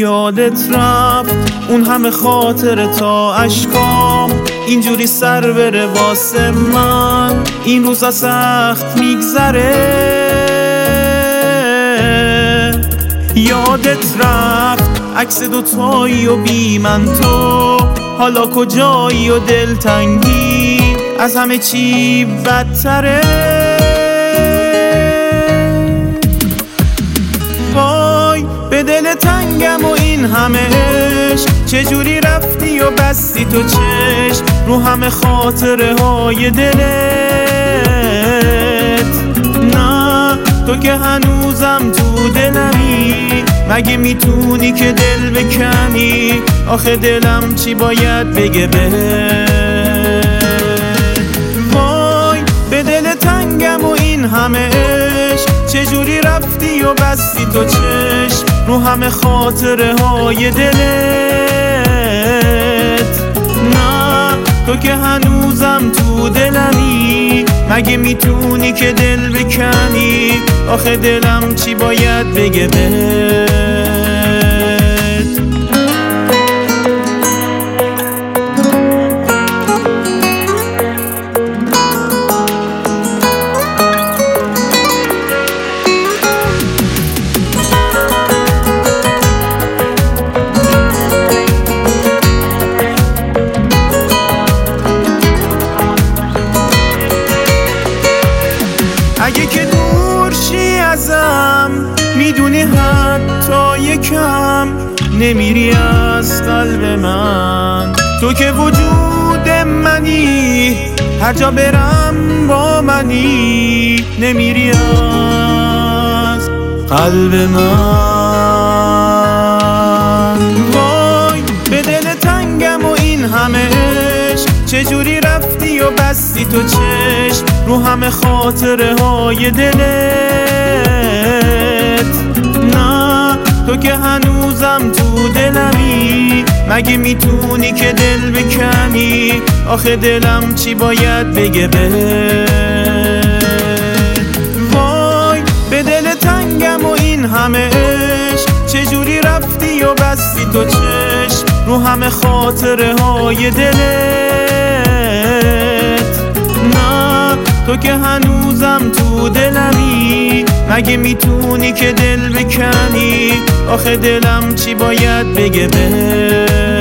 یادت رفت اون همه خاطر تا اشکام اینجوری سر بره واسه من، این روزا سخت میگذره. یادت رفت عکس دوتایی و بی من تو، حالا کجایی و دلتنگی از همه چی بدتره. وای به دل تنگم و این همه عشق، چجوری رفتی و بستی تو چشم رو همه خاطره های دلت. نه تو که هنوزم تو دلمی، مگه میتونی که دل بکنی؟ آخه دلم چی باید بگه وای به دل تنگم و این همه عشق، چجوری رفتی و بستی تو چشم رو همه خاطره های دلت. نه تو که هنوزم تو دلمی، مگه میتونی که دل بکنی؟ آخه دلم چی باید بگه اگه که دور شی ازم، میدونی حتی یکم نمیری از قلب من. تو که وجود منی، هر جا برم با منی، نمیری از قلب من. وای به دل تنگم و این همه عشق، چجوری رفتی و بستی تو چشم رو همه خاطره های دلت. نه تو که هنوزم تو دلمی، مگه میتونی که دل بکنی؟ آخه دلم چی باید بگه وای به دل تنگم و این همه عشق، چجوری رفتی و بستی تو چشم رو همه خاطره های دلت. نه تو که هنوزم تو دلمی، مگه میتونی که دل بکنی؟ آخه دلم چی باید بگه